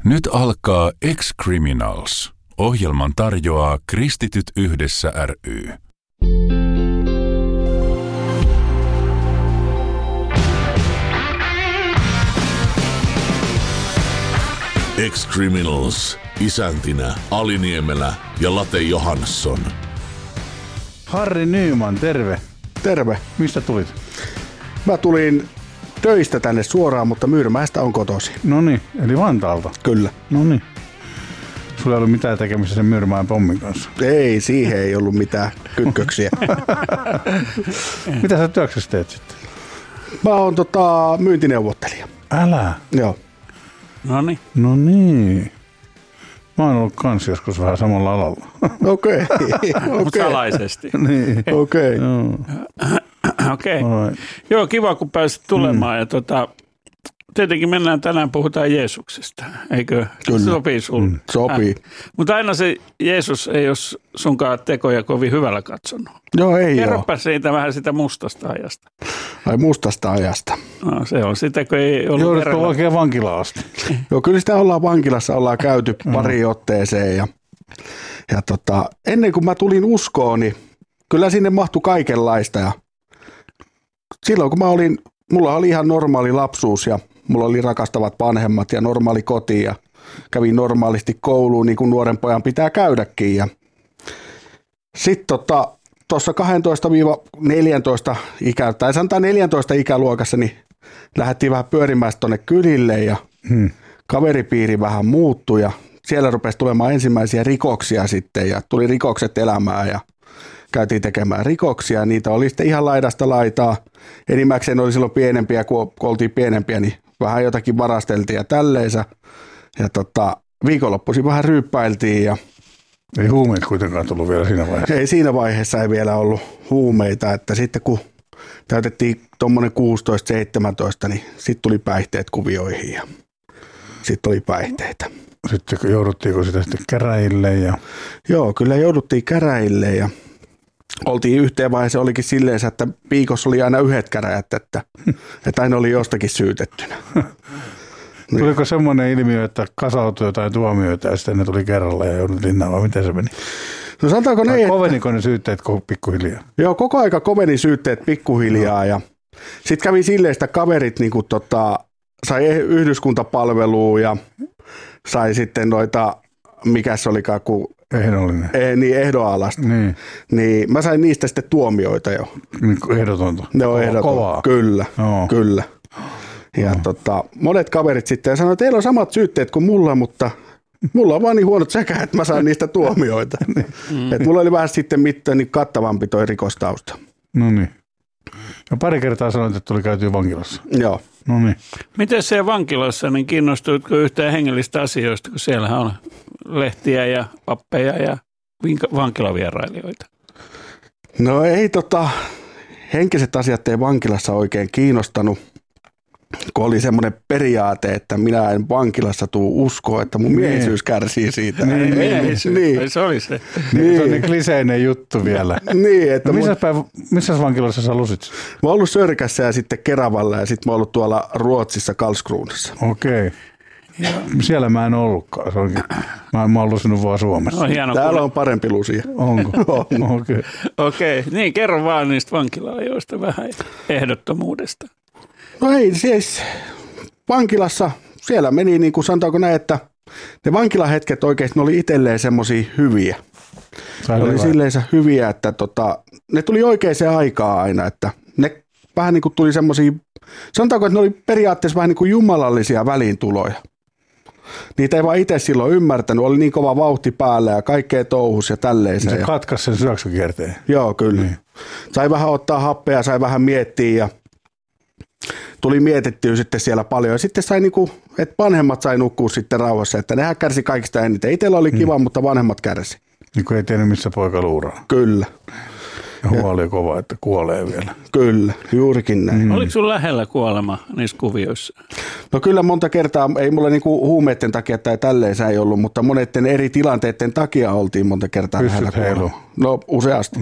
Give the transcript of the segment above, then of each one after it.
Nyt alkaa Ex-Criminals. Ohjelman tarjoaa Kristityt yhdessä ry. Ex-Criminals. Isäntinä Ali Niemelä ja Late Johansson. Harri Nyman, terve. Terve. Mistä tulit? Mä tulin töistä tänne suoraan, mutta Myyrmäestä on kotosi. Noniin, eli Vantaalta. Kyllä. Noniin. Sulla ei ollut mitään tekemistä sen Myyrmäen pommin kanssa? Ei, siihen ei ollut mitään kytköksiä. Mitä sä työksessä teet sitten? Mä oon myyntineuvottelija. Älä. Joo. Noniin. No niin. Mä oon ollut kans joskus vähän samalla alalla. Okei. Mutta salaisesti. Niin. Okei. Okei. Joo, kiva kun pääsit tulemaan. Ja tietenkin tänään puhutaan Jeesuksesta, eikö? Kyllä. Sopii sulle? Sopii. Mutta aina se Jeesus ei ole sunkaan tekoja kovin hyvällä katsonut. Joo, ei ole. Kerropa siitä vähän sitä mustasta ajasta. Ai mustasta ajasta. No, se on sitä, kun ei ollut jouduttu oikein vankilaan asti. Joo, kyllä sitä ollaan vankilassa, ollaan käyty pari otteeseen. Ja ennen kuin mä tulin uskoon, niin kyllä sinne mahtui kaikenlaista. Ja silloin kun mulla oli ihan normaali lapsuus ja mulla oli rakastavat vanhemmat ja normaali koti ja kävin normaalisti kouluun niin kuin nuoren pojan pitää käydäkin. Ja sitten tuossa 12-14 tai sanotaan 14 ikäluokassa niin lähdettiin vähän pyörimään tuonne kylille ja kaveripiiri vähän muuttui ja siellä rupesi tulemaan ensimmäisiä rikoksia sitten ja tuli rikokset elämään ja käytiin tekemään rikoksia. Niitä oli sitten ihan laidasta laitaa. Enimmäkseen oli silloin pienempiä, kun oltiin pienempiä, niin vähän jotakin varasteltiin ja tälleensä. Ja viikonloppuisin vähän ryyppäiltiin. Ja ei huumeet kuitenkaan tullut vielä siinä vaiheessa. Ei siinä vaiheessa ei vielä ollut huumeita, että sitten kun täytettiin tuommoinen 16-17, niin sitten tuli päihteet kuvioihin ja sitten oli päihteitä. Sitten jouduttiinko sitä sitten käräjille? Joo, kyllä jouduttiin käräjille ja oltiin yhteen vaiheessa olikin silleen, että viikossa oli aina yhdet käräjät, että aina oli jostakin syytettynä. Tuliko semmoinen ilmiö, että kasautui jotain tuomioita ja sitten ne tuli kerralla ja joudut linnaan, vai miten se meni? No sanotaanko ne, koveniko ne syytteet pikkuhiljaa? Joo, koko aika koveni syytteet pikkuhiljaa ja sitten kävi silleen, että kaverit niin kuin, sai yhdyskuntapalvelua ja sai sitten mikä se olikaan, kun ehdollinen. Ehdonalaista. Niin mä sain niistä sitten tuomioita jo. Ehdotonta. Ne on ehdotonta. Kovaa. Kyllä. Ja monet kaverit sitten sanoivat, että teillä on samat syytteet kuin mulla, mutta mulla on vaan niin huonot sekä, että mä saan niistä tuomioita. Et mulla oli vähän sitten niin kattavampi toi rikostausta. No niin. Ja pari kertaa sanoit, että tuli käytyä vankilassa. Joo. No niin. Miten siellä vankilassa, niin kiinnostuitko yhtään hengellistä asioista, kun siellähän on lehtiä ja pappeja ja vankilavierailijoita? No ei henkiset asiat ei vankilassa oikein kiinnostanut, kun oli semmoinen periaate, että minä en vankilassa tuu uskoa, että mun miehisyys kärsii siitä. Niin. Se oli se. Niin. Se on niin kliseinen juttu vielä. Niin, että missä vankilassa sä lusit? Mä oon ollut Sörkässä ja sitten Keravalla ja sitten mä oon ollut tuolla Ruotsissa Karlskronassa. Okei. Siellä mä en ollutkaan. Mä oon lusinut vaan Suomessa. Täällä on parempi lusia. Onko? On. Okei. Niin kerro vaan niistä vankila-ajoista vähän ehdottomuudesta. No ei, siis vankilassa siellä meni niin kuin sanotaanko näin, että ne vankilahetket oikeasti ne oli itselleen semmoisia hyviä. Ne oli silleensä hyviä, että ne tuli oikeaan aikaan aina, että ne vähän niin kuin tuli semmoisia, sanotaanko, että ne oli periaatteessa vähän niin kuin jumalallisia väliintuloja. Niitä ei vaan itse silloin ymmärtänyt, oli niin kova vauhti päällä ja kaikkea touhus ja tälleensä. Se katkaisi sen syöksykierteen. Joo, kyllä. Niin. Sai vähän ottaa happea, sai vähän miettiä ja tuli mietittyä sitten siellä paljon. Ja sitten sai niinku, että vanhemmat sai nukkua sitten rauhassa, että nehän kärsi kaikista eniten. Itsellä oli kiva, mutta vanhemmat kärsi. Niin kuin ei tiennyt, missä poika luuraa. Kyllä. Ja huoli kova, että kuolee vielä. Kyllä, juurikin näin. Oliko sun lähellä kuolema niissä kuvioissa? No kyllä monta kertaa, ei mulla niinku huumeiden takia tai tälleensä ei ollut, mutta monetten eri tilanteiden takia oltiin monta kertaa lähellä kuolema. No useasti.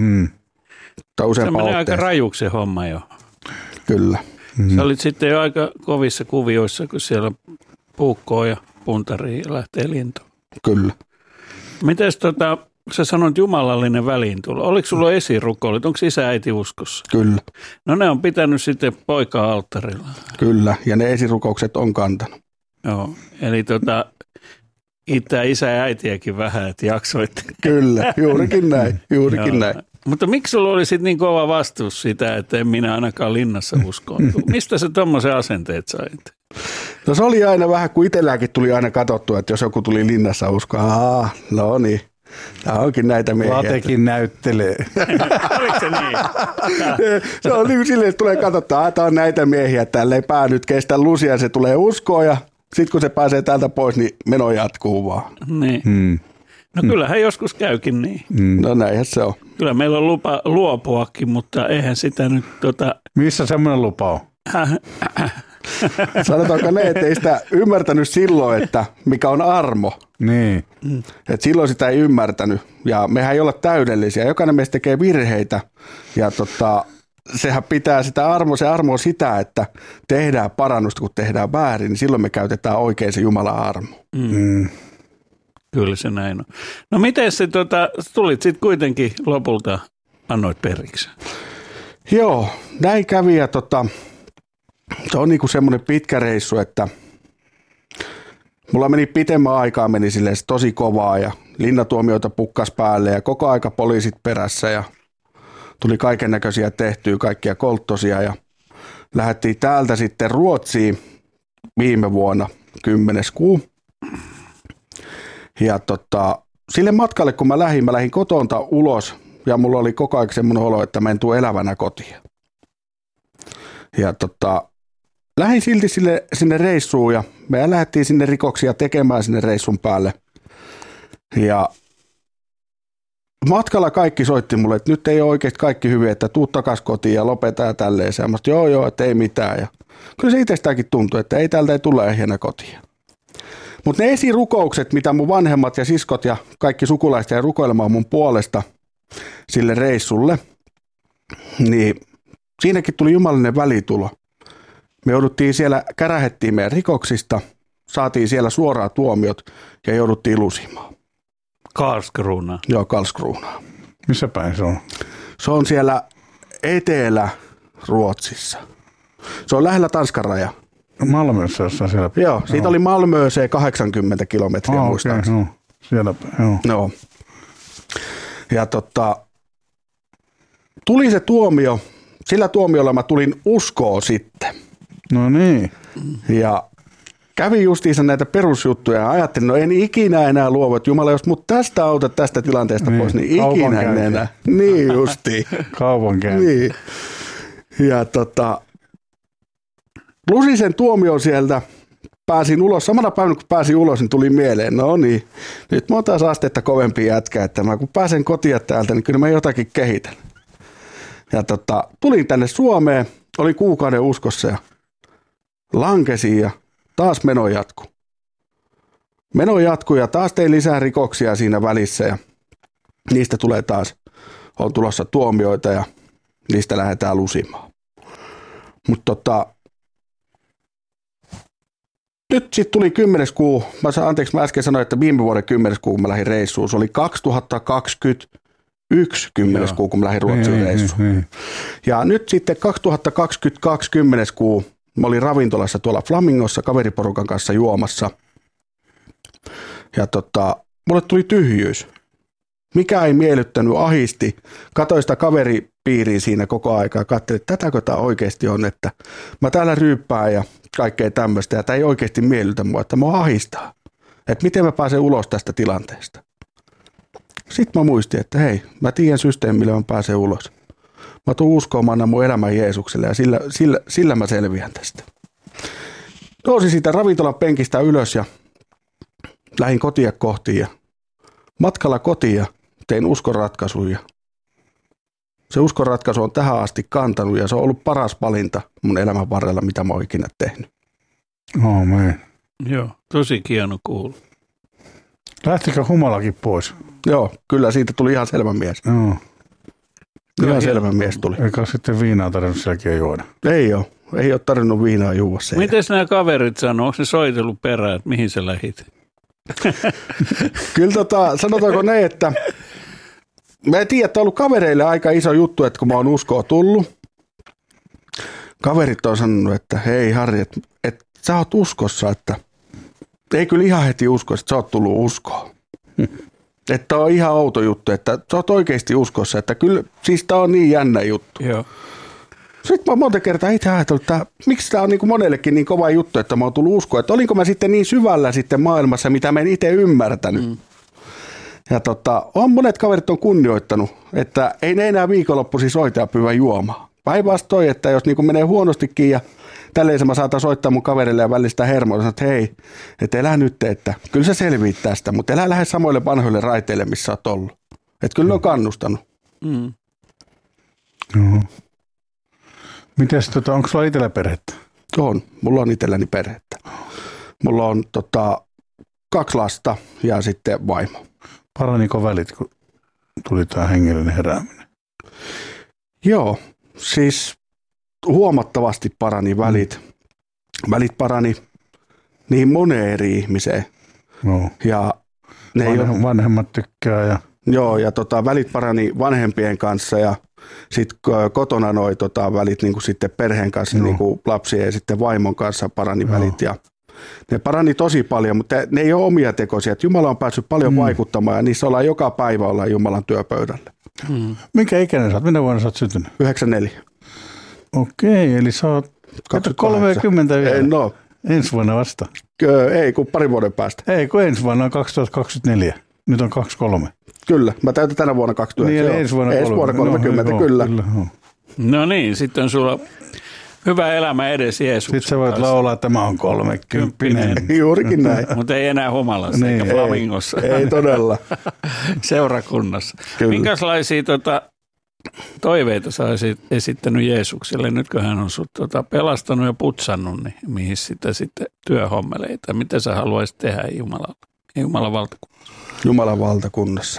Tai useampaa se menee otteesta. aika rajuksi se homma jo. Kyllä. Sä olit sitten jo aika kovissa kuvioissa, kun siellä puukkoo ja puntariin ja lähtee lintuun. Kyllä. Mites sä sanoit jumalallinen väliintulo. Oliko sulla esirukoilut? Onko isä äiti uskossa? Kyllä. No ne on pitänyt sitten poikaa alttarilla. Kyllä, ja ne esirukoukset on kantanut. Joo, eli itää isä ja äitiäkin vähän, että jaksoitte. Kyllä, juurikin näin, näin. Mutta miksi sulla oli sitten niin kova vastuus sitä, että en minä ainakaan linnassa uskoontu? Mistä sä tommoisen asenteet sait? No se oli aina vähän, kun itselläkin tuli aina katsottua, että jos joku tuli linnassa uskoa, no niin, tämä onkin näitä miehiä. Latekin näyttelee. Oliko se niin? Se on niin kuin silleen, että tulee katsottaa, että on näitä miehiä, täällä ei pää nyt kestä lusia, se tulee uskoa ja sitten kun se pääsee täältä pois, niin meno jatkuu vaan. Niin. No kyllähän joskus käykin niin. No näinhän se on. Kyllä meillä on lupa luopuakin, mutta eihän sitä nyt Missä semmoinen lupa on? Sanotaanko ne, että ei sitä ymmärtänyt silloin, että mikä on armo. Niin. Et silloin sitä ei ymmärtänyt ja mehän ei olla täydellisiä. Jokainen meistä tekee virheitä ja sehän pitää sitä se armo on sitä, että tehdään parannusta, kun tehdään väärin, niin silloin me käytetään oikein se Jumalan armo. Kyllä se näin on. No miten se tulit sitten kuitenkin lopulta, annoit periksi? Joo, näin kävi ja se on niinku semmoinen pitkä reissu, että mulla meni pitemmän aikaa, meni silleen tosi kovaa ja linnatuomioita pukkas päälle ja koko aika poliisit perässä ja tuli kaiken näköisiä tehtyä, kaikkia kolttosia ja lähdettiin täältä sitten Ruotsiin viime vuonna 10. kuu. Ja sille matkalle kun mä lähdin kotonta ulos ja mulla oli koko ajan semmoinen olo, että mä en tule elävänä kotiin. Ja lähdin silti sinne reissuun ja me lähdettiin sinne rikoksia tekemään sinne reissun päälle. Ja matkalla kaikki soitti mulle, että nyt ei ole oikeasti kaikki hyvin, että tuu takas kotiin ja lopeta ja tälleen. Ja mä sanoin, joo, että ei mitään. Ja kyllä se itsestäänkin tuntui, että täältä ei tule ehjänä kotiin. Mutta ne esirukoukset, mitä mun vanhemmat ja siskot ja kaikki sukulaiset jäi rukoilemaan mun puolesta sille reissulle, niin siinäkin tuli jumalallinen välitulo. Me jouduttiin siellä, kärähettiin meidän rikoksista, saatiin siellä suoraan tuomiot ja jouduttiin lusimaan. Karlskrona. Joo, Karlskrona. Missä päin se on? Se on siellä Etelä-Ruotsissa. Se on lähellä Tanskan raja. Malmössä jossain siellä. Joo, siitä oli Malmööseen 80 kilometriä muistaakseni. Okay, siellä päin, joo. Ja tuli se tuomio. Sillä tuomiolla mä tulin uskoon sitten. No niin. Ja kävin justiinsa näitä perusjuttuja ja ajattelin, no en ikinä enää luovu, että Jumala, jos mut tästä autat tästä tilanteesta pois, niin ikinä en enää. Niin justiin. Kaupankäynti. Niin. Ja lusin sen tuomion sieltä, pääsin ulos. Samana päivänä kun pääsin ulos, niin tuli mieleen, no niin, nyt mä oon taas astetta kovempi jätkä, että kun pääsen kotiin täältä, niin kyllä mä jotakin kehitän. Ja tulin tänne Suomeen, oli kuukauden uskossa ja lankesin ja taas meno jatkui. Meno jatkui ja taas tein lisää rikoksia siinä välissä ja niistä tulee taas, on tulossa tuomioita ja niistä lähdetään lusimaan. Mutta nyt sitten tuli 10. kuu, mä äsken sanoin, että viime vuoden 10. kuu mä lähdin reissuun, se oli 2021 10. kuu, kun mä lähdin Ruotsiin reissuun. Ja nyt sitten 2022 10. kuu, mä olin ravintolassa tuolla Flamingossa kaveriporukan kanssa juomassa. Ja mulle tuli tyhjyys. Mikä ei miellyttänyt, ahisti. Katoin sitä kaveripiiriä siinä koko aikaa ja katselin, että tätäkö tämä oikeasti on, että mä täällä ryyppään ja kaikkea tämmöistä ja tämä ei oikeasti miellytä mua, että mua ahistaa. Että miten mä pääsen ulos tästä tilanteesta. Sitten mä muistin, että hei, mä tiedän systeemille, mä pääsen ulos. Mä tuun uskomaan mun elämän Jeesukselle ja sillä mä selviän tästä. Nousin siitä ravintolan penkistä ylös ja lähdin kotia kohti ja matkalla kotiin tein uskonratkaisun ja se uskonratkaisu on tähän asti kantanut ja se on ollut paras valinta mun elämän varrella, mitä mä oon ikinä tehnyt. Amen. Joo, tosi hieno kuulla. Lähtikö humalakin pois? Joo, kyllä siitä tuli ihan selvä mies. Joo. Ihan selvä mies tuli. Eikä sitten viinaa tarvinnut sielläkin juoda. Ei ole. Ei ole tarvinnut viinaa juua sen. Miten nämä kaverit sanoo? Onko ne soitellut perään, että mihin sä lähit? Kyllä sanotaanko ne, että mä en tiedä, että on ollut kavereille aika iso juttu, että kun mä oon uskoa tullut. Kaverit on sanonut, että hei Harri, että sä oot uskossa, että ei kyllä ihan heti usko, että sä oot tullut uskoon. Että on ihan outo juttu, että sä oot oikeasti uskossa, että kyllä, siis tää on niin jännä juttu. Joo. Sitten mä oon monta kertaa itse ajatellut, että miksi tää on niin kuin monellekin niin kova juttu, että mä oon tullut uskoon, että olinko mä sitten niin syvällä sitten maailmassa, mitä mä en itse ymmärtänyt. Ja on monet kaverit on kunnioittanut, että ei ne enää viikonloppuisin soita ja pyyvä juomaan. Päinvastoin, että jos niin kuin menee huonostikin ja tälleen mä saatan soittaa mun kaverille ja välistä hermoa, että hei, että elä nyt, että kyllä sä selviit tästä, mutta elä lähde samoille vanhoille raiteille, missä oot ollut. Että kyllä ne on kannustanut. Joo. Mites onko sulla itsellä perhettä? On, mulla on itselläni perhettä. Mulla on 2 lasta ja sitten vaimo. Paraniko välit, kun tuli tämä hengellinen herääminen? Joo, siis huomattavasti parani välit. Välit parani niin moneen eri ihmiseen. Joo. Ja ne vanhemmat tykkää. Ja... Joo, ja välit parani vanhempien kanssa ja sitten kotona noi välit niin kuin sitten perheen kanssa, niin kuin lapsien ja sitten vaimon kanssa parani välit. Ja ne parani tosi paljon, mutta ne ei ole omia tekoisia. Että Jumala on päässyt paljon vaikuttamaan ja niissä ollaan joka päivä ollaan Jumalan työpöydällä. Minkä ikäinen sä oot? Minä vuonna sä oot syntynyt? 94. Okei, eli sä oot 30 vielä. No. Ensi vuonna vasta. Ei, kun 2 vuoden päästä. Ei, kun ensi vuonna on 2024. Nyt on 23. Kyllä, mä täytän tänä vuonna 29. Niin, ensi vuonna 30, no, kyllä. No niin, sitten on sulla hyvä elämä edes Jeesuksessa. Sitten sä voit laulaa, että mä oon 30. Juurikin näin. Mutta ei enää humalassa eikä flamingossa. Ei todella. Seurakunnassa. Kyllä. Minkälaisia toiveita sä olisit esittänyt Jeesukselle? Nyt kun hän on sut pelastanut ja putsannut, niin mihin sitä sitten työhommeleita? Mitä sä haluaisit tehdä Jumalan valtakunnassa? Jumalan valtakunnassa.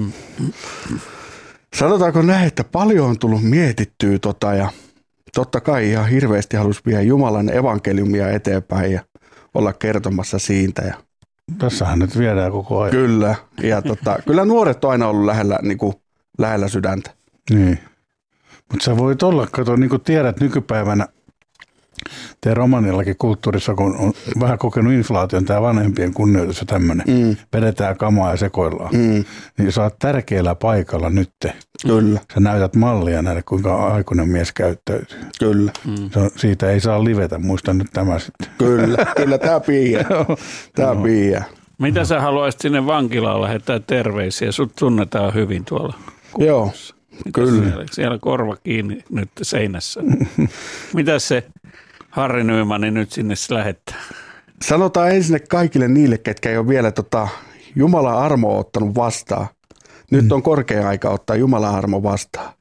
Sanotaanko näin, että paljon on tullut mietittyä ja totta kai ihan hirveästi halusi viedä Jumalan evankeliumia eteenpäin ja olla kertomassa siitä. Ja tässähän nyt viedään koko ajan. Kyllä, ja kyllä nuoret on aina ollut lähellä sydäntä. Niin, mutta sä voit olla, kato, niin kuin tiedät nykypäivänä, teidän romanillakin kulttuurissa, kun on vähän kokenut inflaation, tämä vanhempien kunnioitus ja tämmöinen, vedetään kamaa ja sekoillaan, niin sä oot tärkeällä paikalla nytte. Kyllä. Sä näytät mallia näille, kuinka aikuinen mies käyttäytyy. Kyllä. Siitä ei saa livetä, muista nyt tämä sitten. Kyllä tämä piiää. Tämä piiää. Mitä sä haluaisit sinne vankilaan lähettää terveisiä? Sut tunnetaan hyvin tuolla kunnassa. Joo, kyllä. Siellä korva kiinni nyt seinässä. Mitä se Harri Nymanin nyt sinne lähettää? Sanotaan ensin kaikille niille, ketkä ei ole vielä Jumalan armoa ottanut vastaan. Nyt on korkea aika ottaa Jumalan armo vastaan.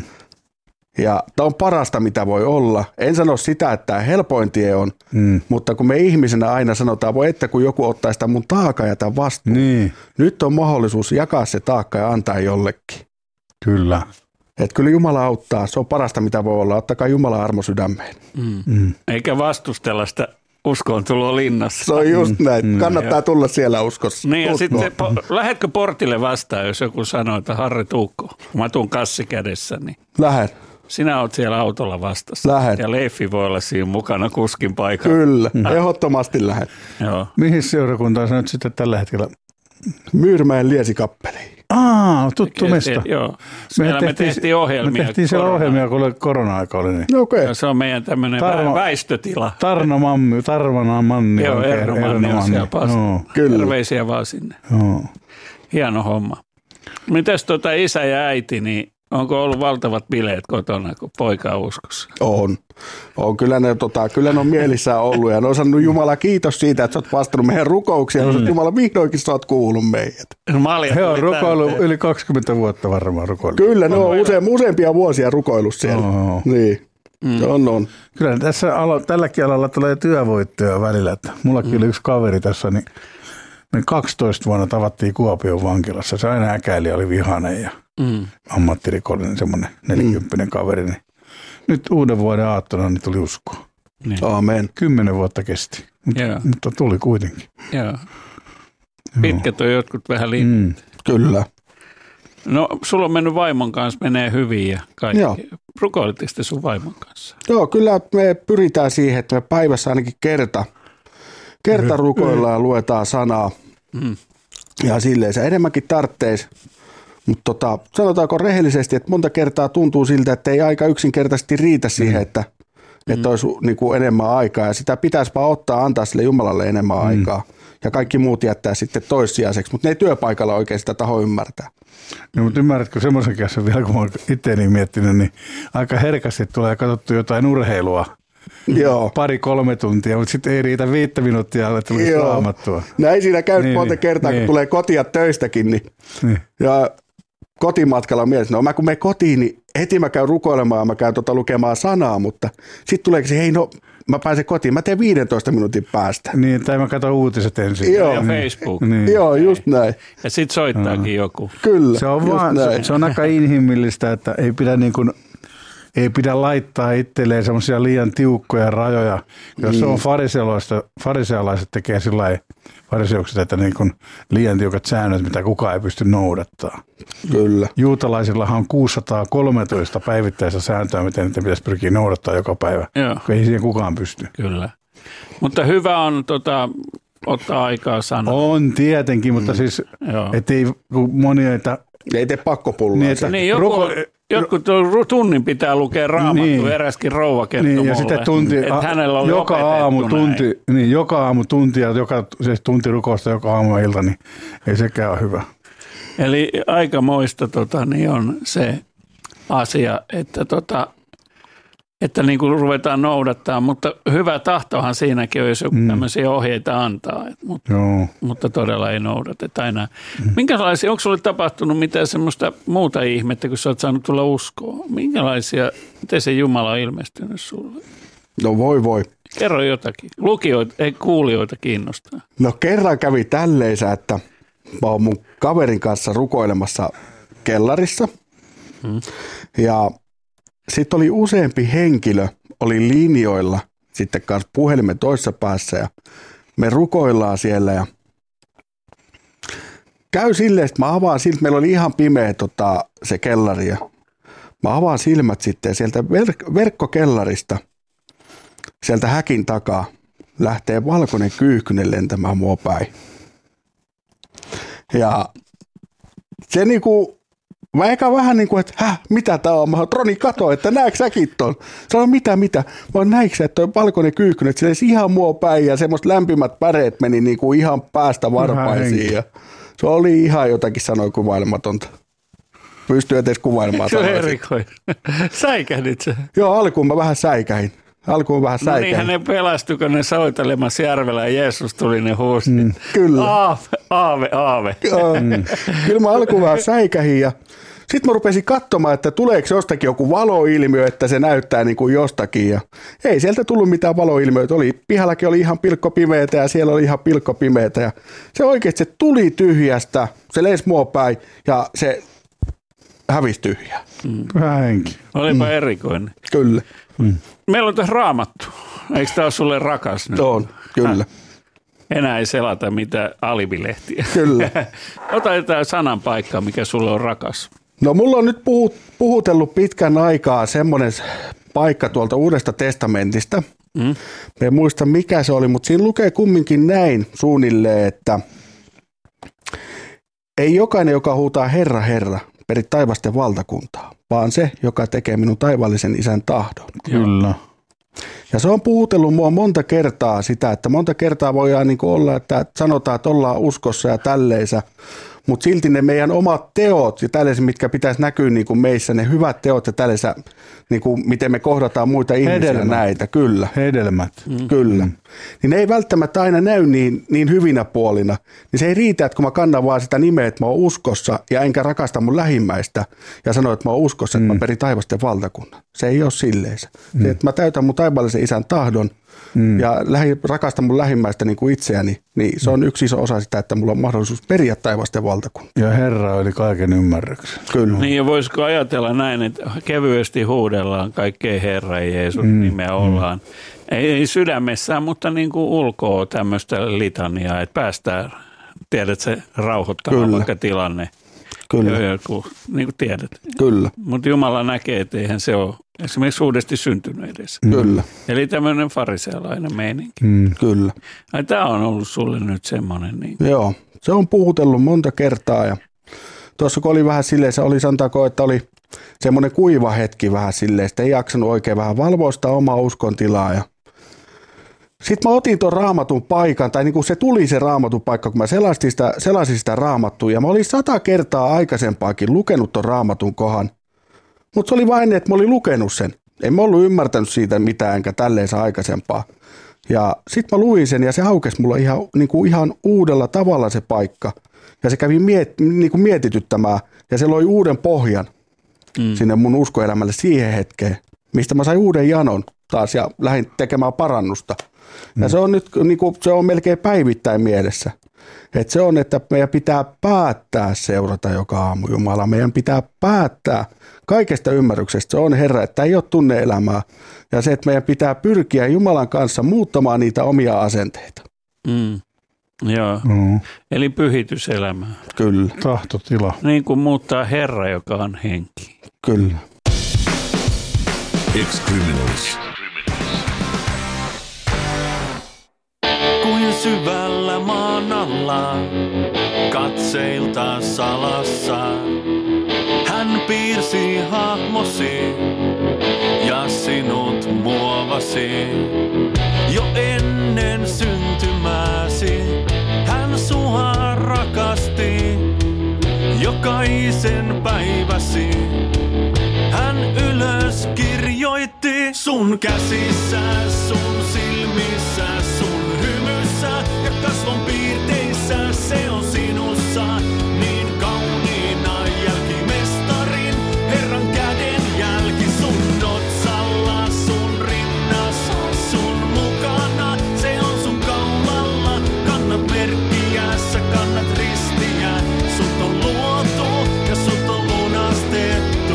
Ja tämä on parasta, mitä voi olla. En sano sitä, että tämä helpoin tie on, mutta kun me ihmisenä aina sanotaan, voi että kun joku ottaa sitä mun taakka ja tämän vastuun. Niin. Nyt on mahdollisuus jakaa se taakka ja antaa jollekin. Kyllä. Että kyllä Jumala auttaa. Se on parasta, mitä voi olla. Ottakaa Jumalan armo sydämeen. Eikä vastustella sitä uskoon tuloa linnassa. Se on just näin. Kannattaa tulla siellä uskossa. Niin ja sitten lähdetkö portille vastaan, jos joku sanoo, että Harri Tuukko, kun mä tuun kassi kädessä, niin lähden. Sinä oot siellä autolla vastassa. Lähden. Ja Leiffi voi olla siinä mukana kuskin paikalla. Kyllä, ehdottomasti lähden. Joo. Mihin seurakuntaan sä nyt sitten tällä hetkellä? Myyrmäen Liesikappeliin. Tuttu mesta. Joo. Me tehtiin ohjelmia. Me tehtiin siellä ohjelmia, kun korona-aika oli. Niin. Okay. Ja se on meidän tämmöinen väistötila. Tarvana Manni. Joo, Erno Manni on siellä. Kyllä. Terveisiä vaan sinne. Joo. Hieno homma. Mitäs isä ja äiti, niin onko ollut valtavat bileet kotona, kun poika on uskossa? On. Kyllä ne on mielissään ollut ja ne on sanonut Jumala kiitos siitä, että sä oot vastannut meidän rukouksia. Jumala vihdoinkin sä oot kuullut meidät. He on rukoillut yli 20 vuotta varmaan rukoillut. Kyllä, ne on useampia vuosia rukoillut siellä. Niin. On. Kyllä tässä tälläkin alalla tulee työvoittoja välillä. Että mullakin oli yksi kaveri tässä, niin me 12 vuonna tavattiin Kuopion vankilassa. Se aina äkäili, oli vihainen ja ammattirikollinen, semmoinen 40 kaveri. Niin nyt uuden vuoden aattona niin tuli uskoa. Niin. Aamen. 10 vuotta kesti, mutta tuli kuitenkin. Joo. Pitkät on jotkut vähän linnut. Kyllä. No, sulla on mennyt vaimon kanssa, menee hyvin ja kaikki. Joo. Rukoilitteko te sun vaimon kanssa? Joo, kyllä me pyritään siihen, että me päivässä ainakin kerta rukoillaan ja luetaan sanaa. Ja silleen se enemmänkin tarvitsisi. Mutta sanotaanko rehellisesti, että monta kertaa tuntuu siltä, että ei aika yksinkertaisesti riitä siihen, että olisi niin kuin enemmän aikaa. Ja sitä pitäisi vaan antaa sille Jumalalle enemmän aikaa. Ja kaikki muut jättää sitten toissijaiseksi, mutta ne ei työpaikalla oikein sitä taho ymmärtää. No, mutta ymmärrätkö semmoisen kanssa vielä, kun olen itseäni miettinyt, niin aika herkästi tulee katsottu jotain urheilua. Joo. 2-3 tuntia, mutta sitten ei riitä 5 minuuttia, alle tulisi raamattua. Näin siinä käy monta kertaa, kun tulee kotia töistäkin, niin. Ja kotimatkalla on mielessä, no kun menen kotiin, niin heti mä käyn rukoilemaan ja mä käyn lukemaan sanaa, mutta sitten tuleekin se, hei mä pääsen kotiin, mä teen 15 minuutin päästä. Niin, tai mä katson uutiset ensin. Joo. Ja Facebook. Niin. Joo, just näin. Ja sit soittaakin joku. Kyllä. Se on aika inhimillistä, että ei pidä laittaa itselleen semmoisia liian tiukkoja rajoja. Jos se on farisealaiset tekee sillä fariseukset, että niin kuin liian tiukat säännöt, mitä kukaan ei pysty noudattaa. Kyllä. Juutalaisillahan on 613 päivittäistä sääntöä, miten niitä pitäisi pyrkiä noudattaa joka päivä. Joo. Ei siihen kukaan pysty. Kyllä. Mutta hyvä on ottaa aikaa sanoa. On tietenkin, mutta siis ettei monioita... Ei tee pakkopullaa. Niin, jotkut tunnin pitää lukea raamattu, eräskin rouva kertoo mulle, ja sitten että hänellä oli joka aamu tunti ja se tunti rukousta joka aamu ja ilta, niin ei sekään ole hyvä. Eli aikamoista niin on se asia, että niin kuin ruvetaan noudattaa, mutta hyvä tahtohan siinäkin on, jos joku tämmöisiä ohjeita antaa, mutta todella ei noudateta enää. Minkälaisia, onko sulle tapahtunut mitään semmoista muuta ihmettä, kun sä oot saanut tulla uskoon? Minkälaisia, miten se Jumala on ilmestynyt sulle? No voi. Kerro jotakin. Kuulijoita kiinnostaa. No kerran kävi tälleisä, että mä oon mun kaverin kanssa rukoilemassa kellarissa ja sitten oli useampi henkilö, oli linjoilla sitten kanssa puhelimen toisessa päässä ja me rukoillaan siellä ja käy silleen, että mä avaan silmät, meillä oli ihan pimeä se kellari ja mä avaan silmät sitten ja sieltä verkkokellarista, sieltä häkin takaa lähtee valkoinen kyyhkynen lentämään mua päin. Ja se niinku... Mä eka vähän niin kuin, että mitä tää on? Mä oon, Roni, kato, että näetkö säkin ton? Sano, mitä? Mä oon, näikö sä, että toi valkoinen kyyhkynen, että se ihan mua päin ja semmoista lämpimät päreet meni niin kuin ihan päästä varpaisiin. Ja se oli ihan jotakin sanoi kuvailematonta. Pystyy edes kuvailemaan. Se on erikoinen. Säikähdit sä? Joo, alkuun mä vähän säikähin. No niinhän ne pelastuiko ne soitelemassa järvellä ja Jeesus tuli ne huusi. Kyllä. Aave. Kyllä mä alkuun vähän säikähin ja sitten mä rupesin katsomaan, että tuleeko jostakin joku valoilmiö, että se näyttää niin kuin jostakin. Ja ei sieltä tullut mitään valoilmiöitä. Pihallakin oli ihan pilkkopimeetä ja siellä oli ihan pilkkopimeätä. Ja se oikeasti se tuli tyhjästä, se lensi mua päin ja se hävisi tyhjää. Pyhä henki. Olipa erikoinen. Kyllä. Meillä on tässä Raamattu. Eikö tämä ole sulle rakas nyt? On, kyllä. Enää ei selata mitään alibilehtiä. Kyllä. Ota jotain sanan paikkaa, mikä sulle on rakas. No mulla on nyt puhutellut pitkän aikaa semmoinen paikka tuolta Uudesta testamentista. En muista mikä se oli, mutta siinä lukee kumminkin näin suunnilleen, että ei jokainen, joka huutaa Herra, Herra, peri taivasten valtakuntaa, vaan se, joka tekee minun taivaallisen isän tahdon. Kyllä. Ja se on puhutellut mua monta kertaa sitä, että monta kertaa voidaan niin kuin olla, että sanotaan, että ollaan uskossa ja tälleisä, mutta silti ne meidän omat teot ja tällaiset, mitkä pitäisi näkyä niin kuin meissä, ne hyvät teot ja tällaiset, niin kuin miten me kohdataan muita ihmisiä näitä, kyllä. Hedelmät. Kyllä. Niin ne ei välttämättä aina näy niin hyvinä puolina. Niin se ei riitä, että kun mä kannan vaan sitä nimeä, että mä oon uskossa ja enkä rakasta mun lähimmäistä ja sano, että mä oon uskossa, että mä perin taivasten valtakunnan. Se ei ole silleen. Se, että mä täytän mun taivaallisen isän tahdon ja rakastan mun lähimmäistä niin kuin itseäni, niin se on yksi iso osa sitä, että mulla on mahdollisuus periä taivasten valtakunta. Ja Herra oli kaiken ymmärryksen. Kyllä. Niin ja voisiko ajatella näin, että kevyesti huudellaan kaikkea Herra Jeesus nimeä ollaan. Ei sydämessään, mutta niin kuin ulkoa tämmöistä litaniaa, että päästään, tiedätkö, rauhoittamaan vaikka tilanne. Kyllä. Joku, niin kuin tiedät. Kyllä. Mutta Jumala näkee, että eihän se ole esimerkiksi uudesti syntynyt edes. Kyllä. Eli tämmöinen farisealainen meininki. Kyllä. Tämä on ollut sulle nyt semmoinen. Niin. Joo, se on puhutellut monta kertaa ja tuossa kun oli vähän silleen, se oli sanotaanko, että oli semmoinen kuiva hetki vähän silleen, että ei jaksanut oikein vähän valvoa sitä omaa uskontilaa ja sitten mä otin tuon raamatun paikan, tai niin kuin se tuli se raamatun paikka, kun mä selasin sitä raamattua, ja mä olin 100 kertaa aikaisempaakin lukenut tuon raamatun kohan, mutta se oli vain, että mä olin lukenut sen. En mä ollut ymmärtänyt siitä mitään, enkä tälleensä aikaisempaa. Ja sitten mä luin sen, ja se aukesi mulla ihan uudella tavalla se paikka, ja se kävi niin kuin mietityttämään, ja se loi uuden pohjan sinne mun uskoelämälle siihen hetkeen, mistä mä sain uuden janon taas, ja lähdin tekemään parannusta. Ja se on nyt se on melkein päivittäin mielessä. Että se on, että meidän pitää päättää seurata joka aamu Jumalaa. Meidän pitää päättää kaikesta ymmärryksestä. Se on Herra, että ei ole tunne-elämää. Ja se, että meidän pitää pyrkiä Jumalan kanssa muuttamaan niitä omia asenteita. Joo, eli pyhityselämää. Kyllä. Tahtotila. Niin kuin muuttaa Herra, joka on henki. Kyllä. Ex-Criminals. Kuin syvällä maan alla, katseilta salassa, hän piirsi hahmosi ja sinut muovasi. Jo ennen syntymääsi hän sua rakasti, jokaisen päiväsi hän ylös kirjoitti. Sun käsissä, sun silmissä, sun hymyssä ja kasvon piirteissä se on sinussa. Niin kauniina jälkimestarin Herran käden jälki sun otsalla, sun rinnassa, sun mukana. Se on sun kaulalla, kannat merkkiä, sä kannat ristiä. Sut on luotu ja sut on lunastettu.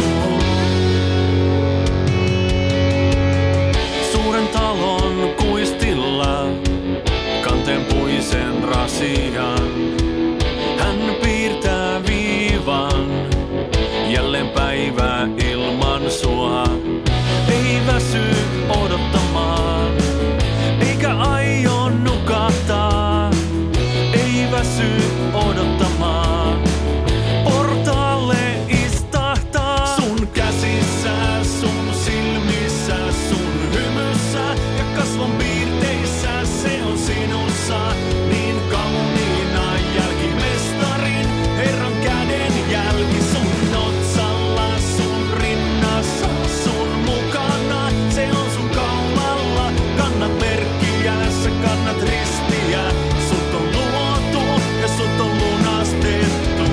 Suuren talon kuistilla kanteen puisen rasian. Hän piirtää viivan, jälleen päivä ilman sua. Ei väsy odottamaan, eikä aio nukahtaa. Ei väsy odottamaan, portaalle istahtaa. Sun käsissä, sun silmissä, sun hymyssä ja kasvon piirteissä se on sinussa. Niin kauniina jälkimestarin Herran käden jälki sun otsalla, sun rinnassa, sun mukana. Se on sun kaulalla, kannat merkkiä, sä kannat ristiä. Sut on luotu ja sut on lunastettu.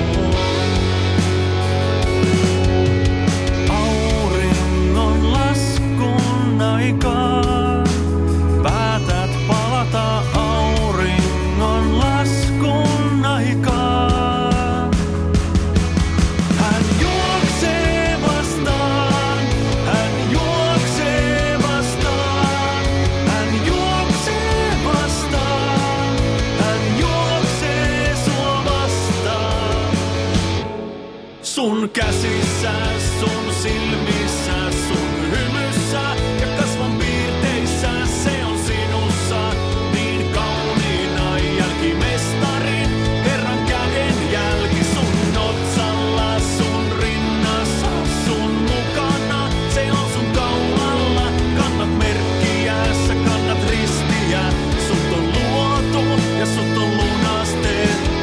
Auringon laskun aikaa, päätät palata auringon laskun aikaa. Hän juoksee vastaan, hän juoksee vastaan, hän juoksee vastaan, hän juoksee sua vastaan. Sun käsissä, sun silmissä, sun hymyssä ja kasvon piirteissä se on sinussa. Niin kauniina jälkimestarin Herran käden jälki sun otsalla, sun rinnassa, sun mukana. Se on sun kaulalla, kannat merkkiä, sä kannat ristiä. Sut on luotu ja sut on lunastettu.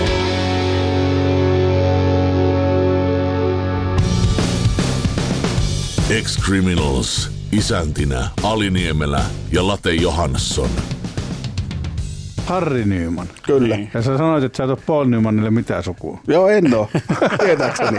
Ex-Criminals. Isäntinä Ali Niemelä ja Late Johansson. Harry Nyman. Kyllä. Ja sä sanoit, että sä et ole Paul Nymanille mitään sukua. Joo, en oo. Tietääkseni.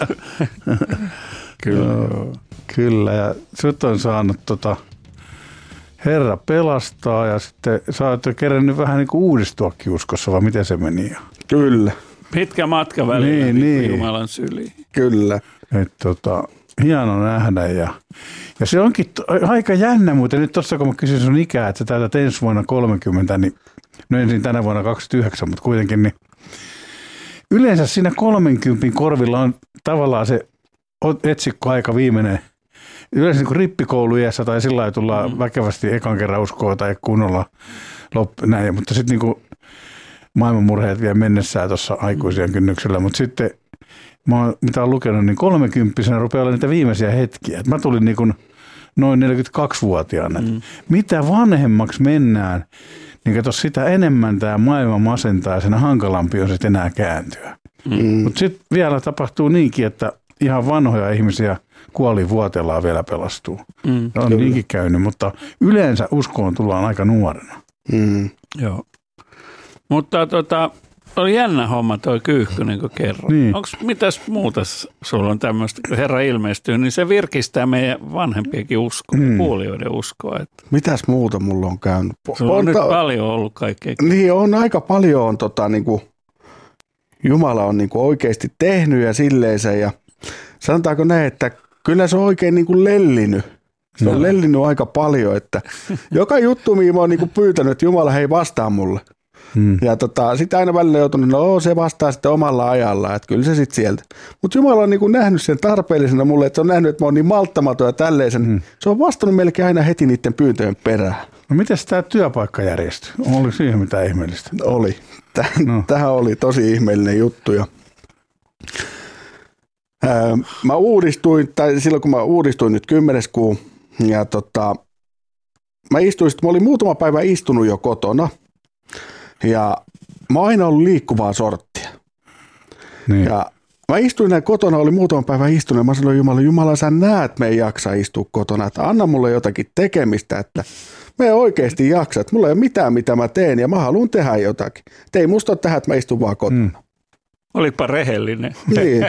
Kyllä. Kyllä, ja sut on saanut Herra pelastaa ja sitten sä oot jo kerännyt vähän niin kuin uudistuakin uskossa, vai miten se meni? Kyllä, Pitkä matka välillä Niin. Jumalan syliin. kyllä. Hieno nähdä ja se onkin aika jännä, mutta nyt tuossa kun mä kysyin sun ikää, että sä täytät ensi vuonna 30, niin no ensin tänä vuonna 29, mutta kuitenkin, niin yleensä siinä 30 korvilla on tavallaan se etsikkoaika viimeinen. Yleensä niin kuin rippikouluiässä tai sillä lailla tullaan väkevästi ekan kerran uskoa tai kunnolla näin, mutta sitten niin maailmanmurheet vielä mennessään tuossa aikuisien kynnyksellä, mutta sitten mitä olen lukenut, niin 30-vuotiaana rupeaa olla niitä viimeisiä hetkiä. Mä tulin niin kuin noin 42-vuotiaana. Mitä vanhemmaksi mennään, niin kato sitä enemmän tämä maailma masentaa ja sen hankalampi on sitten enää kääntyä. Mutta sitten vielä tapahtuu niinkin, että ihan vanhoja ihmisiä kuolivuoteellaan vielä pelastuu. On niinkin käynyt, mutta yleensä uskoon tullaan aika nuorena. Joo. Mutta oli jännä homma toi kyyhky, niin kuin kerroin. Niin. Mitäs muuta sulla on tämmöistä, kun Herra ilmestyy, niin se virkistää meidän vanhempienkin uskoa, kuulijoiden uskoa. Että Mitäs muuta mulla on käynyt? sulla on nyt paljon ollut kaikkea. Niin on aika paljon niinku, Jumala on niinku oikeasti tehnyt ja silleensä ja sanotaanko näin, että kyllä se on oikein niinku lellinyt. Se on lellinyt aika paljon, että joka juttu, mihin mä oon niinku pyytänyt, että Jumala hei vastaa mulle. Ja sitä aina välillä joutunut, se vastaa sitten omalla ajallaan, että kyllä se sitten sieltä. Mutta Jumala on niinku nähnyt sen tarpeellisena mulle, että se on nähnyt, että mä oon niin malttamaton ja tälleen. Se on vastannut melkein aina heti niiden pyyntöjen perään. No miten tämä työpaikka järjestyi? Oli siihen mitään ihmeellistä? Oli. Tähän oli tosi ihmeellinen juttu. Ja mä uudistuin, tai silloin kun mä uudistuin nyt 10. kuu, ja mä olin muutama päivä istunut jo kotona, ja mä oon aina ollut liikkuvaa sorttia. Niin. Ja mä istuin näin kotona, oli muutama päivä istunut, ja mä sanoin Jumala, sä näet, me ei jaksa istua kotona, että anna mulle jotakin tekemistä, että me ei oikeasti jaksa, että mulla ei ole mitään, mitä mä teen, ja mä haluan tehdä jotakin. Et ei musta ole tähän, että mä istun vaan kotona. Olipa rehellinen. Niin.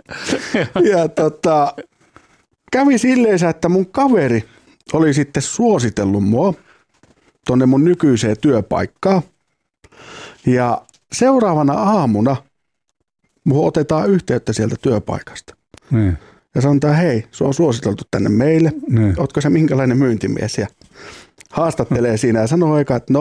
Ja kävi silleen, että mun kaveri oli sitten suositellut mua tonne mun nykyiseen työpaikkaan. Ja seuraavana aamuna mun otetaan yhteyttä sieltä työpaikasta. Niin. Ja sanotaan, hei, se on suositeltu tänne meille. Niin. Ootko se minkälainen myyntimies? Ja haastattelee siinä ja sanoo eka, että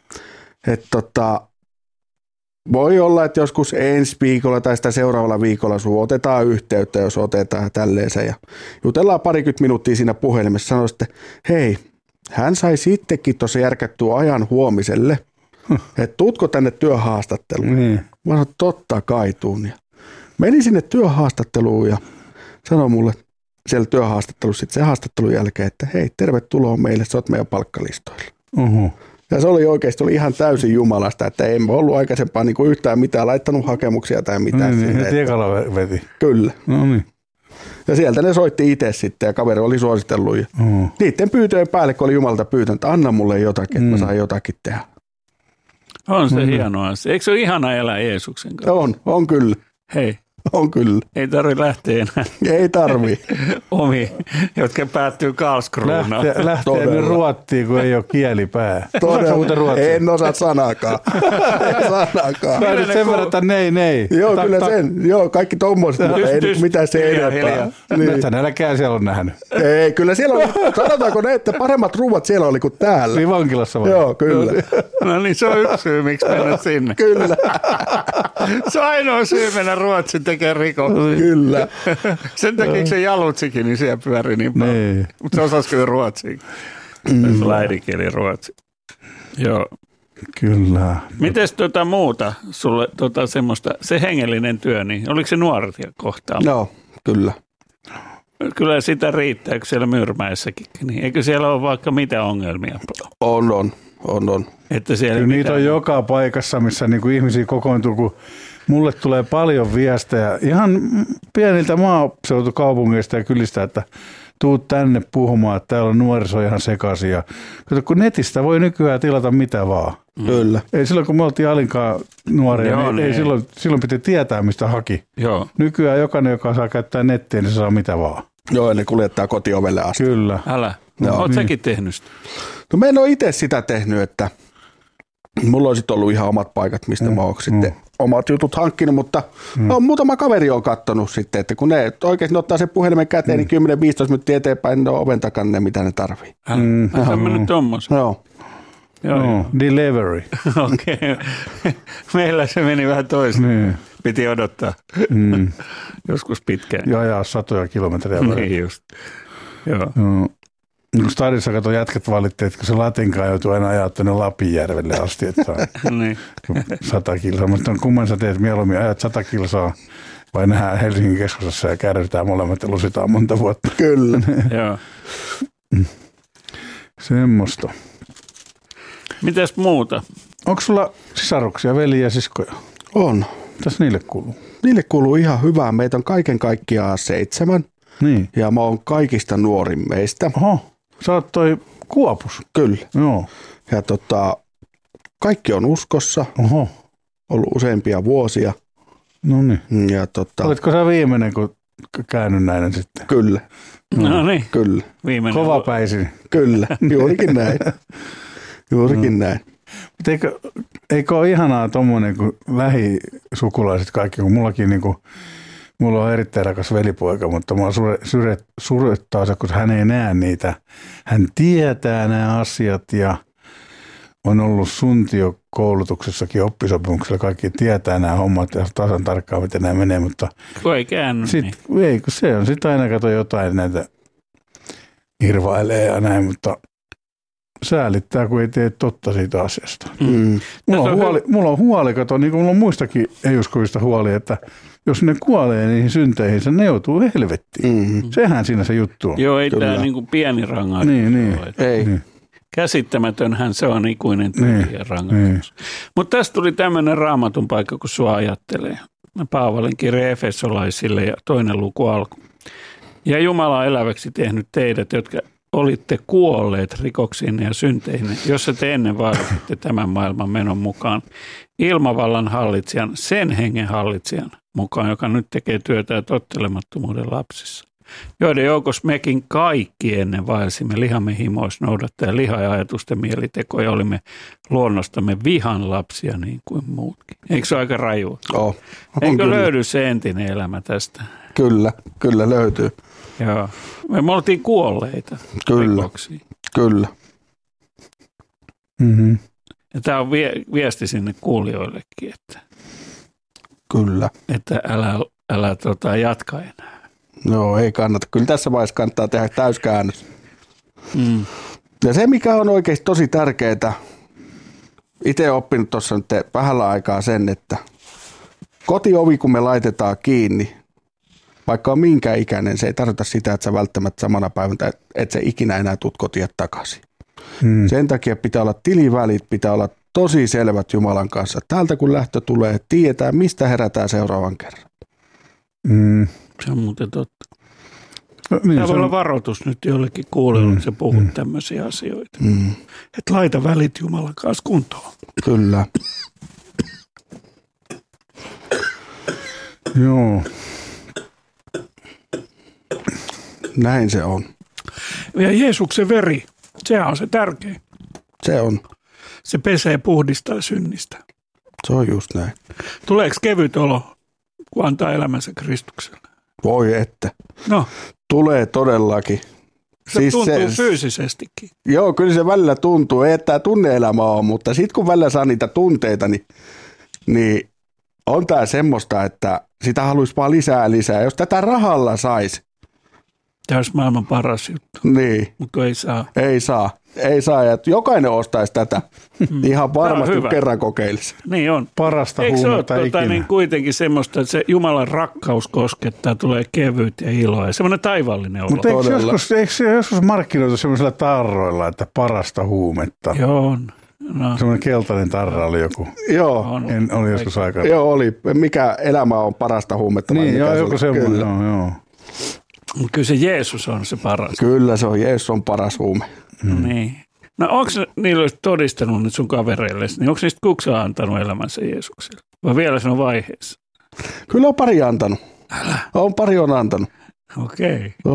voi olla, että joskus ensi viikolla tai sitä seuraavalla viikolla sun otetaan yhteyttä, jos otetaan tälleensä. Ja jutellaan 20 minuuttia siinä puhelimessa. Sanoi sitten, hei, hän sai sittenkin tuossa järkättyä ajan huomiselle, että tuutko tänne työhaastatteluun? Niin. Mä sanoin, totta kai tuun. Ja menin sinne työhaastatteluun ja sanoi mulle siellä työhaastattelussa sitten sen haastattelun jälkeen, että hei, tervetuloa meille, sä oot meidän palkkalistoilla. Ja se oli oikeasti ihan täysin Jumalasta, että en ollut aikaisempaa niin kuin yhtään mitään laittanut hakemuksia tai mitään. Niin, heti ekalla veti. Kyllä. No niin. Ja sieltä ne soitti itse sitten ja kaveri oli suositellut. Ja niiden pyytöjen päälle, kun oli Jumalalta pyytänyt, että anna mulle jotakin, että mä saan jotakin tehdä. On se hieno asia. Eikö se ole ihana elää Jeesuksen kanssa? On kyllä. Hei. On kyllä. Ei tarvitse lähteä enää. Ei tarvii. Omi, jotka päättyy Karlskruunaan. Lähtee nyt Ruottiin, kun ei ole kielipää. En osaa sanaakaan. Päädyt sen verran, että nei. Joo, kyllä sen. Joo, kaikki tommoiset, mutta ei nyt mitään se enempää. Nyt nälkää siellä on nähnyt. Ei, kyllä siellä oli, sanotaanko ne, että paremmat ruuat siellä oli kuin täällä. Niin vankilassa vai? Joo, kyllä. No niin, se on yksi syy, miksi mennä sinne. Kyllä. Se on ainoa syy mennä Ruotsin tekemään rikoksia. Kyllä. Sen takia se Jalutsikin, niin siellä pyöri niin paljon. Niin. Mutta se osasi kyllä ruotsia. Äidinkieli ruotsi. Joo. Kyllä. Mites muuta sulle semmoista, se hengellinen työ, niin oliko se nuoria kohtaa? Joo, kyllä. Kyllä sitä riittää, kun siellä Myyrmäessäkin. Niin eikö siellä ole vaikka mitä ongelmia? On. Että siellä kyllä niitä on joka paikassa, missä niinku ihmisiä kokoontuu, kun mulle tulee paljon viestejä ihan pieniltä maaseutukaupungeista ja kylistä, että tuut tänne puhumaan, että täällä on nuoriso ihan sekaisin. Ja kun netistä voi nykyään tilata mitä vaan. Kyllä. Ei silloin, kun me oltiin Alinkaan nuoria, joo, niin ei silloin piti tietää, mistä haki. Joo. Nykyään jokainen, joka saa käyttää nettiä, niin se saa mitä vaan. Joo, ne kuljettaa kotiovelle asti. Kyllä. Älä. Joo. Oletko säkin tehnyt sitä? No mä en ole itse sitä tehnyt, että mulla on sitten ollut ihan omat paikat, mistä mä oon sitten omat jutut hankkinut, mutta muutama kaveri on kattonut sitten, että kun ne oikeasti ottaa sen puhelimen käteen, niin 10-15 minuuttia eteenpäin, ne on oven takana mitä ne tarvii. Sä mennyt tommosen. Joo. Joo. Delivery. Okei. Meillä se meni vähän toisin. Niin. Piti odottaa. Joskus pitkään. Ja ajaa 100 kilometriä. Niin just. Joo. Kun stadissa kato jätkät valitti, että kun se Latinkaan joutuu aina ajaa tuonne Lapinjärvelle asti, että Niin. 100 kilsaa. Mutta kumman sä teet mieluummin, ajat 100 kilsaa vai nähdään Helsingin keskustassa ja kärrytään molemmat ja lusitaan monta vuotta. Kyllä. Joo. Semmosta. Mitäs muuta? Onko sulla sisaruksia, veljiä ja siskoja? On. Mitäs niille kuuluu? Niille kuuluu ihan hyvää. Meitä on kaiken kaikkiaan 7 Niin. ja mä oon kaikista nuorin meistä. Oho, sä oot toi Kuopus. Kyllä. Joo. Ja kaikki on uskossa, Oho, ollut useampia vuosia. no niin. Ja Olitko sä viimeinen, kun käynyt näin sitten? kyllä, No niin. kyllä, Viimeinen. Kovapäisin. kyllä, juurikin näin. Juurikin näin. Mutta eikö ole ihanaa tommonen, kun lähisukulaiset kaikki, kun mullakin niinku, mulla on erittäin rakas velipoika, mutta mua surettaa se, kun hän ei näe niitä. Hän tietää nämä asiat ja on ollut suntiokoulutuksessakin oppisopimuksella. Kaikki tietää nämä hommat ja tasan tarkkaan, miten nämä menee, mutta Kun ei käänny, niin. ei, kun se on sitten aina kato jotain näitä irvailee ja näin, mutta säälittää, kun ei tee totta siitä asiasta. Mulla on huoli, kato, niin kuin mulla on muistakin ei-uskovista huoli, että jos ne kuolee niihin synteihinsä, ne joutuu helvettiin. Sehän siinä se juttu on. Joo, ei tämä niin kuin pieni rangaistus Niin. ole. Ei. Niin. Käsittämätönhän se on ikuinen tyhjä rangaistus. Mutta tästä tuli tämmöinen raamatun paikka, kun sua ajattelee. Paavalin kirje Efesolaisille ja 2. luku alku. Ja Jumala on eläväksi tehnyt teidät, jotka olitte kuolleet rikoksiin ja synteihin, jossa te ennen vaaditte tämän maailman menon mukaan ilmavallan hallitsijan, sen hengen hallitsijan mukaan, joka nyt tekee työtä tottelemattomuuden lapsissa. Joiden joukossa mekin kaikki ennen vaelsimme lihamme himoissa noudattaen liha- ja ajatusten mielitekoja, olimme luonnostamme vihan lapsia niin kuin muutkin. Eikö se ole aika rajua? On Eikö kyllä. löydy se entinen elämä tästä? Kyllä löytyy. Joo. Me oltiin kuolleita Kyllä. rikoksiin. Kyllä. Mm-hmm. Ja tämä on viesti sinne kuulijoillekin, Kyllä. että älä jatka enää. Joo, ei kannata. Kyllä tässä vaiheessa kannattaa tehdä täyskäännös. Mm. Ja se, mikä on oikeasti tosi tärkeää, itse olen oppinut tuossa nyt vähällä aikaa sen, että kotiovi, kun me laitetaan kiinni, vaikka on minkä ikäinen, se ei tarkoita sitä, että sä välttämättä samana päivänä, että sä ikinä enää tuut kotia takaisin. Sen takia pitää olla tilivälit, pitää olla tosi selvät Jumalan kanssa. Täältä kun lähtö tulee, tietää, mistä herätään seuraavan kerran. Se on muuten totta. No, niin, Tämä voi olla varoitus nyt jollekin kuulijoille, että sä puhut tämmöisiä asioita. Että laita välit Jumalan kanssa kuntoon. Kyllä. Joo. Näin se on. Ja Jeesuksen veri, sehän on se tärkein. Se on. Se pesee puhdistaa synnistä. Se on just näin. Tuleeko kevyt olo, kun antaa elämänsä Kristukselle? Voi että. No, Tulee todellakin. se tuntuu fyysisestikin. Joo, kyllä se välillä tuntuu. Ei, että tämä tunne-elämä on, mutta sitten kun välillä saa niitä tunteita, niin on tämä semmoista, että sitä haluaisi vaan lisää. Jos tätä rahalla saisi, Tämä olisi maailman paras juttu, niin mutta ei saa. ei saa. Ja jokainen ostaisi tätä. Ihan varmasti hyvä. kerran kokeilisi. Niin on. Parasta Eikö se huumetta ole ikinä. niin kuitenkin semmoista, että se Jumalan rakkaus koskettaa, tulee kevyt ja iloa ja semmoinen taivaallinen olo. Mutta eikö se joskus markkinoitu semmoisilla tarroilla, että parasta huumetta? Joo on. No, Semmoinen keltainen tarra oli joku. Joo, on. Oli joskus aikaa. joo oli. Mikä elämä on parasta huumetta? vai Niin, mikä joo, se joku oli? semmoinen. Kyllä. Joo. Mutta kyllä se Jeesus on se paras. Kyllä se on. Jeesus on paras huume. Niin. No onko niillä todistanut nyt sun kavereille, niin onko niistä kukaan antanut elämänsä Jeesukselle? Vai vielä se on vaiheessa? Kyllä on pari antanut. On antanut. Okei. On.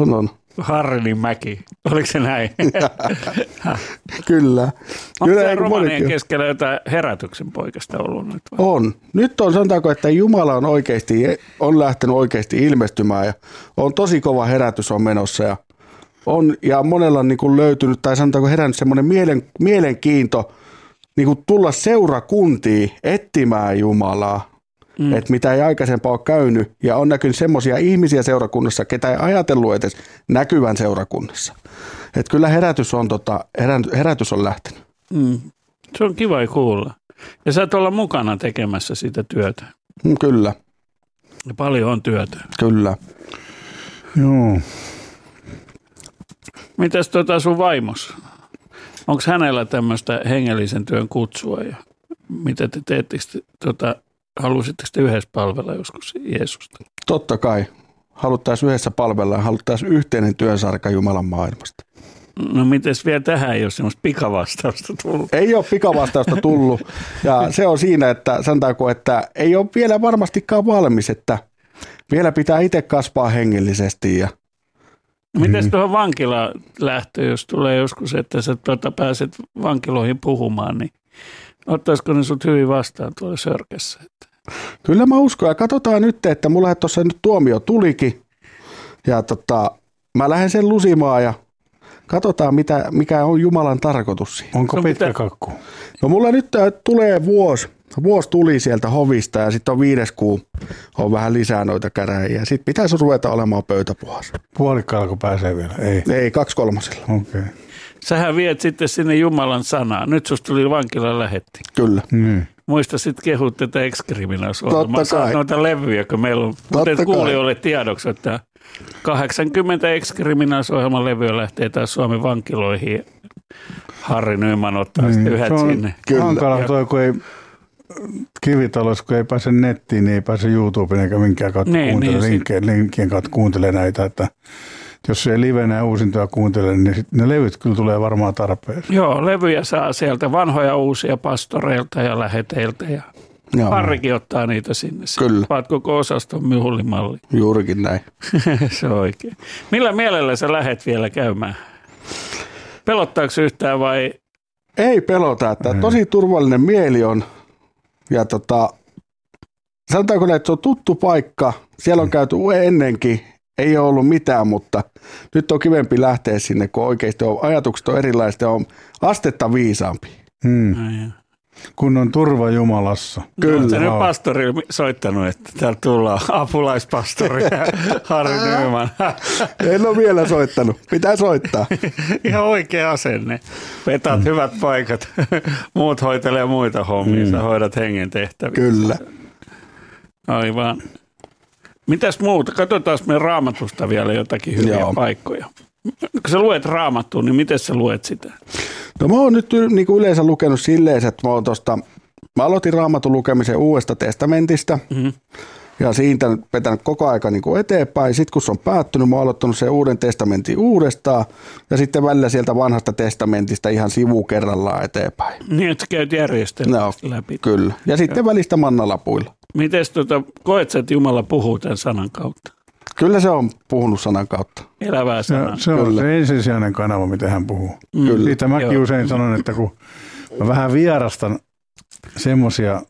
Harrinin mäki. Oliko se näin? Kyllä. Onko Kyllä, se eikö romanien monikin? keskellä jotain herätyksen poikasta ollut nyt? Vai? On. Nyt on, sanotaanko, että Jumala on lähtenyt oikeasti ilmestymään ja on tosi kova herätys on menossa ja monella on niin kuin löytynyt tai sanotaanko herännyt semmoinen mielenkiinto niin kuin tulla seurakuntiin etsimään Jumalaa, että mitä ei aikaisempaa ole käynyt ja on näkynyt semmoisia ihmisiä seurakunnassa, ketä ei ajatellut edes näkyvän seurakunnassa. Että kyllä herätys on lähtenyt. Se on kiva kuulla. Ja sä et olla mukana tekemässä sitä työtä. Kyllä, Ja paljon on työtä. kyllä. Joo. Mitäs sun vaimos? Onko hänellä tämmöistä hengellisen työn kutsua? Ja mitä te teette? Halusitteko te yhdessä palvella joskus Jeesusta? Totta kai. Haluttaisiin yhdessä palvella ja haluttaisiin yhteinen työsarka Jumalan maailmasta. No mites vielä tähän ei ole semmoista pikavastausta tullut? Ei ole pikavastausta tullut ja se on siinä, että sanotaanko, että ei ole vielä varmastikaan valmis, että vielä pitää itse kasvaa hengellisesti. Ja Mites tuohon vankilaan lähtöön, jos tulee joskus, että sä pääset vankiloihin puhumaan, niin ottaisiko ne sut hyvin vastaan tuolla Sörkässä? kyllä mä uskon ja katsotaan nyt, että mulla tuossa nyt tuomio tulikin ja mä lähden sen lusimaan ja katsotaan mikä on Jumalan tarkoitus siinä. Onko No pitkä mitä- kakku? No mulla nyt tulee vuosi tuli sieltä hovista ja sitten on 5. kuu, on vähän lisää noita käräjiä. Sitten pitäisi ruveta olemaan pöytäpuhas. Puolikkaalla kun pääsee vielä? Ei. Ei, 2/3. Okei. Okay. Sähän viet sitten sinne Jumalan sanaa. Nyt susta tuli vankilan lähetti. Kyllä. Muista sitten kehut tätä Ex-Criminals-ohjelmaa. Totta kai. Saat noita levyjä, kun meillä on. Mutta kai. kuulijoille tiedoksi, että 80 Ex-Criminals-ohjelman levyä lähtee taas Suomen vankiloihin. Harri Nyman ottaa sitten yhdet Se on sinne. hankala toi, kun ei kivitalossa, kun ei pääse nettiin, niin ei pääse YouTubeen eikä minkään kautta linkkien kautta kuuntele näitä. Että jos ei livenä uusintoja kuuntele, niin sit ne levyt kyllä tulee varmaan tarpeeseen. Joo, levyjä saa sieltä vanhoja uusia pastoreilta ja läheteiltä ja Joo, Harrikin ottaa niitä sinne. Kyllä. Vaat koko osaston myhullimalli. juurikin näin. Se on oikein. Millä mielellä sä lähet vielä käymään? Pelottaako yhtään vai? Ei pelota, että tosi turvallinen mieli on. Ja sanotaanko näin, että se on tuttu paikka. Siellä on käyty ennenkin. Ei ole ollut mitään, mutta nyt on kivempi lähteä sinne, kun oikeasti ajatukset on erilaiset ja on astetta viisaampi. Kun on turva Jumalassa. Oletko sä nyt pastorille soittanut, että täältä tullaan apulaispastori Harri Nyman? En ole vielä soittanut. Pitää soittaa. Ihan oikea asenne. Vetat hyvät paikat. Muut hoitelee muita hommia. Sä hoidat hengen tehtäviä. Kyllä. Aivan. Mitäs muuta? Katsotaan me Raamatusta vielä jotakin hyviä paikkoja. Kun sä luet Raamattua, niin miten sä luet sitä? No mä oon nyt niin kuin yleensä lukenut silleen, että mä aloitin Raamatun lukemisen Uudesta testamentista. Ja siitä vetänyt koko aika niin kuin eteenpäin. Sitten kun se on päättynyt, mä oon aloittanut sen Uuden testamentin uudestaan. Ja sitten välillä sieltä Vanhasta testamentista ihan sivu kerrallaan eteenpäin. Niin, että sä käyt järjestelmästi läpi. Kyllä. Ja sitten välistä mannalapuilla. Mites koet sä, että Jumala puhuu tämän sanan kautta? Kyllä se on puhunut sanan kautta. Elävää sanaa. Se on se ensisijainen kanava, mitä hän puhuu. Kyllä. Siitä mäkin usein sanon, että kun mä vähän vierastan semmoisia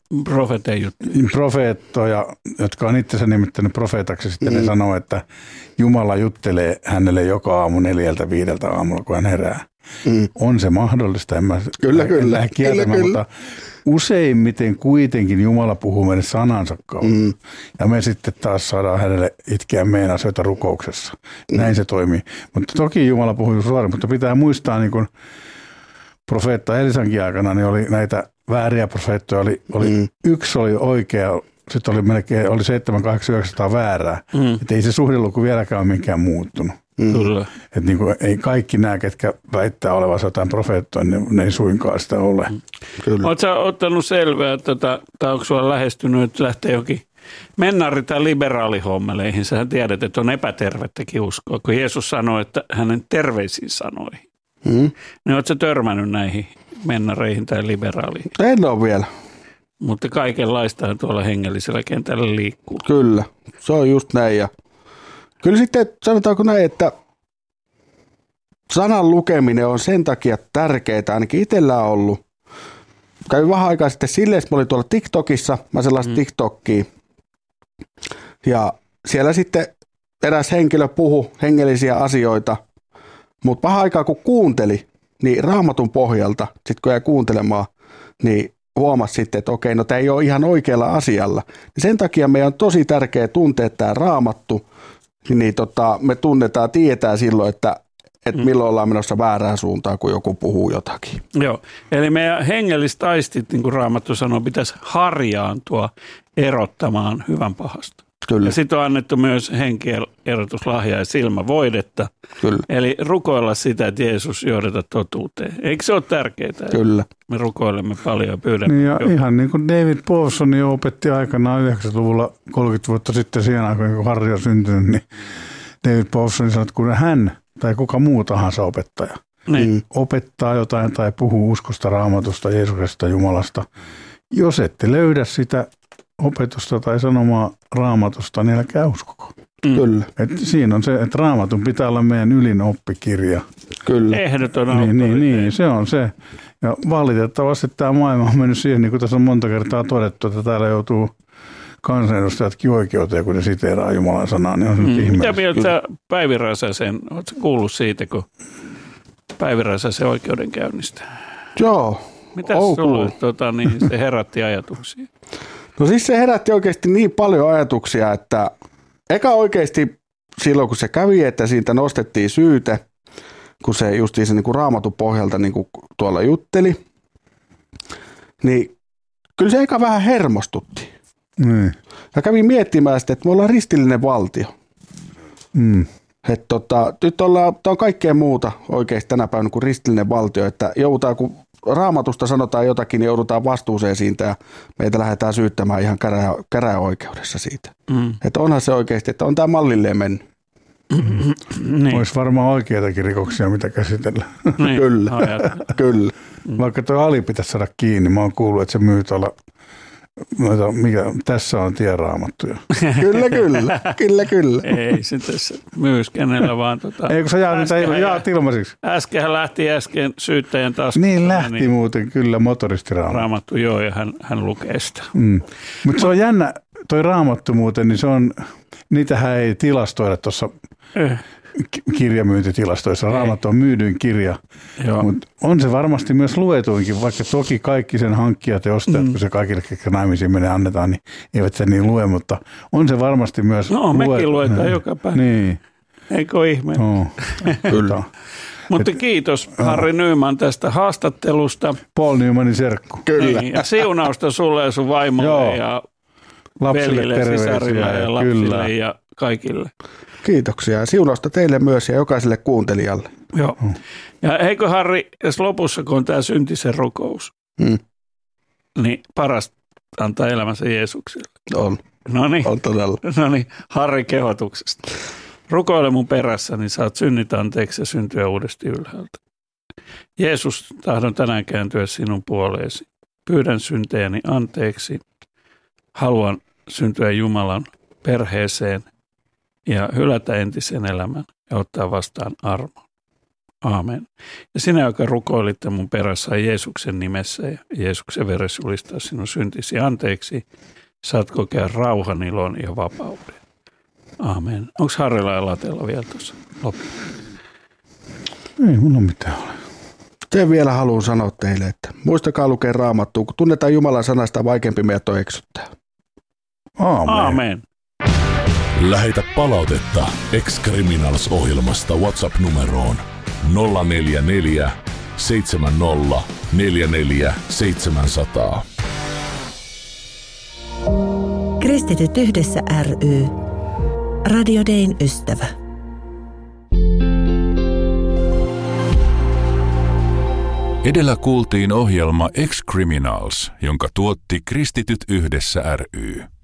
profeettoja, jotka on itsensä nimittänyt profeetaksi, sitten ne sanoo, että Jumala juttelee hänelle joka aamu 4-5 aamulla, kun hän herää. On se mahdollista, en mä lähde kieltämään, mutta useimmiten kuitenkin Jumala puhuu meille sanansa kautta. Ja me sitten taas saadaan hänelle itkeä meidän asioita rukouksessa. Näin se toimii. Mutta toki Jumala puhuu suoraan, mutta pitää muistaa, niin kuin profeetta Elisankin aikana, niin oli näitä vääriä profeettoja. Yksi oli oikea, sitten oli melkein 7, 8, 900 väärää. Että ei se suhdeluku vieläkään ole minkään muuttunut. Kyllä. Että niin kuin, ei kaikki nämä, ketkä väittää olevansa jotain profeettoja, niin ne ei suinkaan sitä ole. Oletko sä ottanut selvää, että tai onko sulla lähestynyt, että lähtee jokin mennari- tai liberaalihommeleihin? Sähän tiedät, että on epätervettäkin uskoa, kun Jeesus sanoi, että hänen terveisiin sanoihin. Niin oletko sä törmännyt näihin mennareihin tai liberaaliin? En ole vielä. Mutta kaikenlaistahan tuolla hengellisellä kentällä liikkuu. Kyllä, se on just näin. Ja kyllä sitten sanotaanko näin, että sanan lukeminen on sen takia tärkeää, ainakin itsellä on ollut. Kävin vähän aikaa sitten silleen, että mä olin tuolla TikTokissa, mä sellaista TikTokia. Ja siellä sitten eräs henkilö puhui hengellisiä asioita, mutta vähän aikaa kun kuunteli, niin Raamatun pohjalta, sitten kun jäi kuuntelemaan, niin huomasi sitten, että okei, no tämä ei ole ihan oikealla asialla. Sen takia meidän on tosi tärkeää tuntea tämä Raamattu, niin me tunnetaan, tiedetään silloin, että milloin ollaan menossa väärään suuntaan, kun joku puhuu jotakin. Joo, eli meidän hengelliset aistit, niin kuin Raamattu sanoo, pitäisi harjaantua erottamaan hyvän pahasta. Kyllä. Ja sitten on annettu myös henkien erotuslahjaa ja silmävoidetta. Kyllä. Eli rukoilla sitä, että Jeesus johdata totuuteen. Eikö se ole tärkeää? Kyllä. Me rukoilemme paljon ja pyydämme. Niin ja ihan niin kuin David Paulson jo opetti aikanaan 90-luvulla 30 vuotta sitten siihen aikaan, kun Harri on syntynyt, niin David Paulson sanoi, että kun hän tai kuka muu tahansa opettaja opettaa jotain tai puhuu uskosta, Raamatusta, Jeesuksesta, Jumalasta, jos ette löydä sitä opetusta tai sanomaa Raamatusta, niin älkää uskoko. Kyllä. Et siinä on se, että Raamatun pitää olla meidän ylin oppikirja. Kyllä. Ehdoton niin, se on se. Ja valitettavasti tämä maailma on mennyt siihen, niin kuin tässä on monta kertaa todettu, että täällä joutuu kansanedustajatkin oikeuteen, kun ne siteeraa Jumalan sanaa, niin on se nyt ihmeellistä. Mitä mieltä Päivi Räsäsen, oletko kuullut siitä, kun Päivi Räsäsen oikeudenkäynnistä? Joo. Mitäs sulle se herätti ajatuksia? No siis se herätti oikeasti niin paljon ajatuksia, että eka oikeasti silloin kun se kävi, että siitä nostettiin syyte, kun se justiin se niin kuin Raamatun pohjalta niin kuin tuolla jutteli, niin kyllä se eka vähän hermostutti. Ja kävin miettimään sitä, että me ollaan ristillinen valtio. Että nyt on kaikkea muuta oikeasti tänä päivänä kuin ristillinen valtio, että joudutaan, kun Raamatusta sanotaan jotakin, niin joudutaan vastuuseen siitä ja meitä lähdetään syyttämään ihan käräjäoikeudessa siitä. Että onhan se oikeasti, että on tämä mallilleen mennyt. Niin. Olisi varmaan oikeitakin rikoksia, mitä käsitellä. Niin. Kyllä. Vaikka tuo Ali pitäisi saada kiinni, mä oon kuullut, että se myy tuolla, tässä on tieraamattuja. Kyllä. Ei se tässä myys kenellä vaan. Ei kun sä jaat ilmaisiksi. Äsken syyttäjän taskusta. Niin lähti muuten kyllä motoristiraamattu. Raamattu, joo, ja hän lukee sitä. Mutta se on jännä, toi Raamattu muuten, niin se on, niitähän ei tilastoida tuossa kirjamyyntitilastoissa. Raamattu on myydyin kirja, mutta on se varmasti myös luetuinkin, vaikka toki kaikki sen hankkijat ja ostajat, kun se kaikille, ketkä naimisiin menee annetaan, niin eivät sen niin lue, mutta on se varmasti myös mekin luetaan joka päivä. Niin. Eikö ihme? Kyllä. Mutta kiitos Harri Nyman tästä haastattelusta. Paul Nymanin serkku. Kyllä. Niin, ja siunausta sulle ja sun vaimolle ja veljille, sisarille ja lapsille ja kaikille. Kiitoksia. Siunausta teille myös ja jokaiselle kuuntelijalle. Joo. Ja eikö Harri, jos lopussa kun on tämä syntisen rukous, niin paras antaa elämänsä Jeesukselle. On. On todella. No niin, Harri kehotuksesta. Rukoile mun perässä, niin saat synnit anteeksi ja syntyä uudesti ylhäältä. Jeesus, tahdon tänään kääntyä sinun puoleesi. Pyydän syntejäni anteeksi. Haluan syntyä Jumalan perheeseen ja hylätä entisen elämän ja ottaa vastaan armon. Aamen. Ja sinä, joka rukoilitte mun perässä Jeesuksen nimessä ja Jeesuksen veressä julistaa sinun syntisi anteeksi, saat kokea rauhan, ilon ja vapauden. Aamen. Onko Harrilla ja Latella vielä tuossa loppuun? Ei mulla mitään ole. Sen vielä haluan sanoa teille, että muistakaa lukea Raamattua, kun tunnetaan Jumalan sanasta, vaikeampi meidät on eksyttää. Aamen. Lähetä palautetta Ex-Criminals-ohjelmasta WhatsApp-numeroon 044 70 44 700. Kristityt yhdessä ry. Radio Dayn ystävä. Edellä kuultiin ohjelma Ex-Criminals, jonka tuotti Kristityt yhdessä ry.